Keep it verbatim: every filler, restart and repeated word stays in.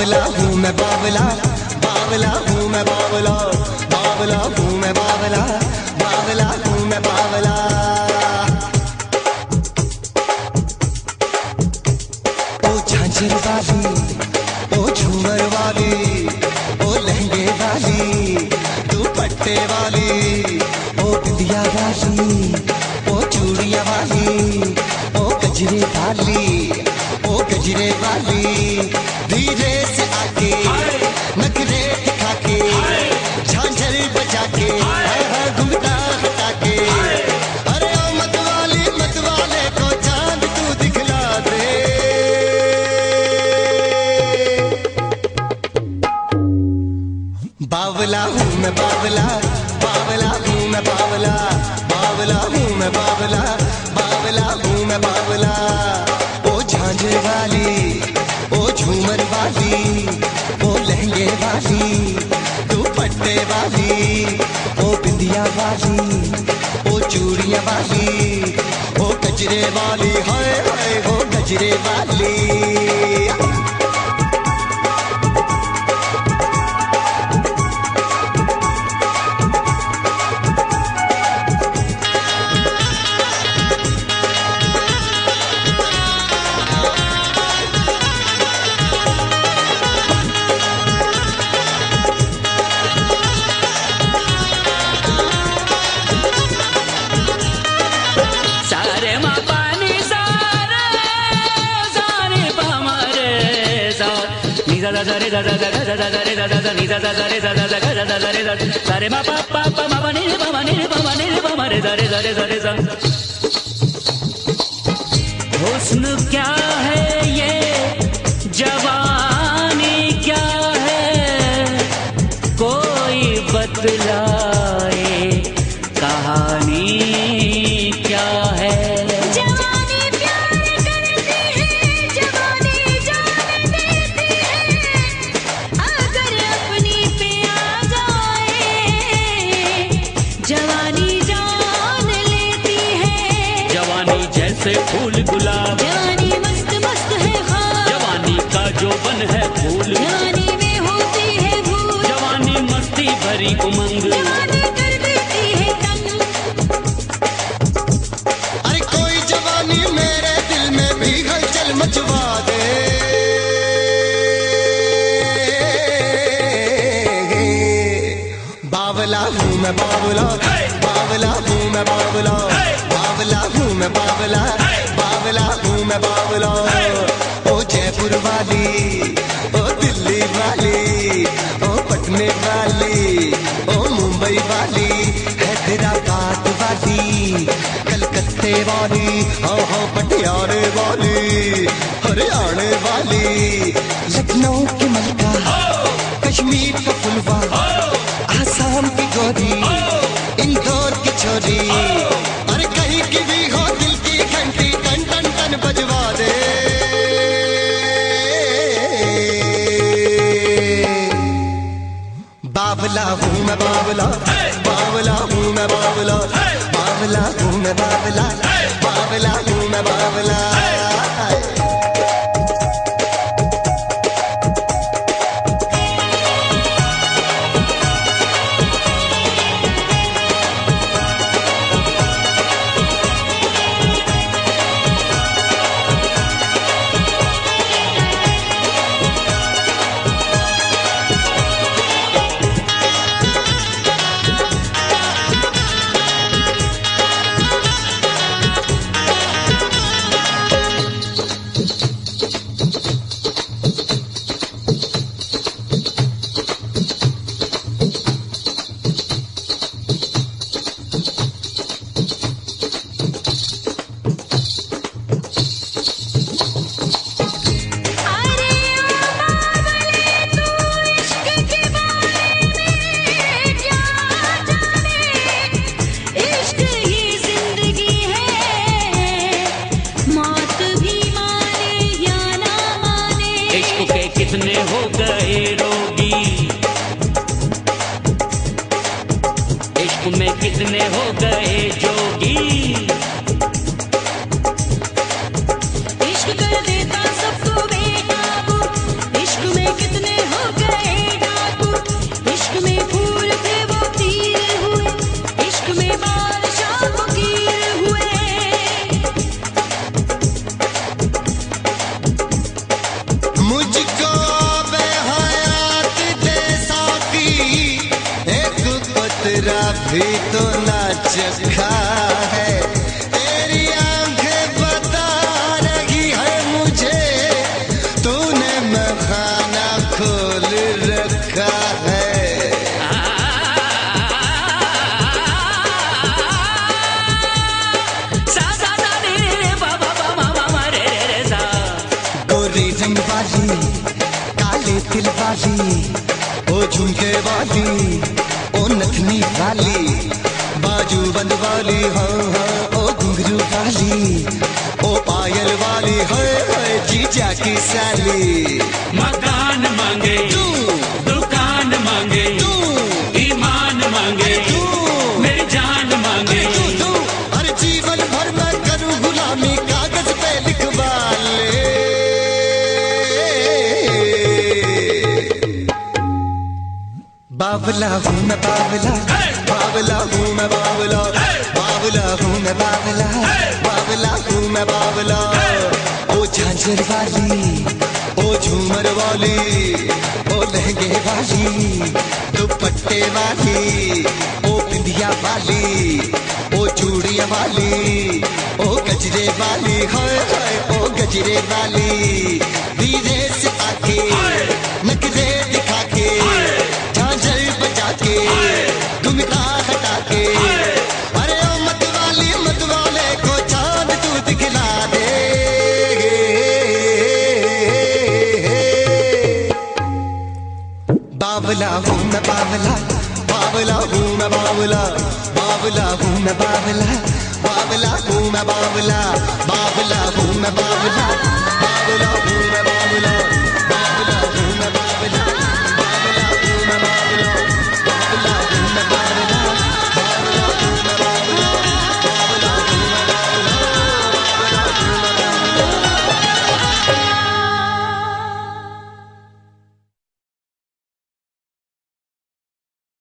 बावला हूँ मैं बावला, बावला हूँ मैं बावला, बावला हूँ मैं बावला, बावला हूँ मैं बावला। ओ झांझर वाली, ओ झूमर वाली, ओ लहंगे वाली, दुपट्टे वाली, ओ बिंदिया वाली, ओ चूड़ियां वाली, ओ गजरे वाली, ओ गजरे वाली, धीरे से आके नखरे दिखा के, झांझर बजा के, घुमता हटा के, अरे ओ मत वाली मत वाले को चांद तू दिखला दे। बावला हूँ मैं बावला, बावला हूँ मैं बावला, बावला हूँ मैं बावला, बावला हूँ मैं बावला। ओ झांझर वाली, ओ झूमर वाली, ओ लहंगे वाली, दुपट्टे वाली, ओ बिंदिया वाली, ओ चूड़ियां वाली, ओ गजरे वाली, हाय हाय ओ गजरे वाली। हुस्न क्या है ये, जवानी क्या है, कोई बतलाए कहानी क्या है। फूल गुलाब जवानी मस्त मस्त है ख्वाब, जवानी का जो बन है फूल, जवानी में होती है भूल, जवानी मस्ती भरी उमंग, जवानी कर देती है तंग। अरे कोई जवानी मेरे दिल में भी हलचल मचवा दे। बावला हूँ मैं बावला, बावला हूँ मैं बावला, बावला हूँ मैं बावला, बावला हूँ मैं बावला। ओ जयपुर वाली, ओ दिल्ली वाली, ओ पटने वाली, ओ मुंबई वाली, हैदराबाद वाली, कलकत्ते वाली, हाँ हाँ पटियाले वाली, हरियाणा वाली, लखनऊ की मलका, कश्मीर का फुलवा, आसाम की गोरी, इंदौर की छोरी, अरे कहीं की भी हो दिल की घंटी टन टन टन बजवा दे। बावला हूँ मैं बावला, बावला हूँ मैं बावला, बावला हूँ मैं बावला, बावला हूँ मैं बावला। कितने हो गए रोगी, इश्क में कितने हो गए जोगी। इश्क कर देता सबको बेकाबू, इश्क में कितने भी तो ना चखा है, तेरी आंखें बता रही है मुझे, तूने मैं खाना खोल रखा है। गोरी रंग वाली, काले दिल वाली, ओ झुमके वाली, ओ नथनी वाली, बाजू बंद वाली, हाँ हाँ, ओ घुंघरू वाली, ओ पायल वाली, हाय हाय जीजा की साली। मकान मांगे तू, दुकान मांगे तू, ईमान मांगे तू, मेरी जान मांगे तू, तू, अरे जीवन भर मैं करूँ गुलामी, कागज पे लिखवा ले। बावला हूँ मैं बावला, बावला हूँ मैं बावला, बावला हूँ मैं बावला, बावला हूँ मैं बावला। ओ झांझर वाली, ओ झूमर वाली, ओ लहंगे वाली, दुपट्टे वाली, ओ बिंदिया वाली, ओ चूड़िया वाली, ओ गजरे वाली, हाय हाय ओ गजरे वाली। धीरे से आके नखरे दिखा के, झांझर बजा के, घुमटा हटा के, अरे ओ मत वाली मत वाले को चांद तू दिखला दे। बावला हूँ मैं बावला, बावला हूँ मैं बावला, बावला हूँ मैं बावला, बावला हूँ मैं बावला, बावला हूँ मैं बावला, बावला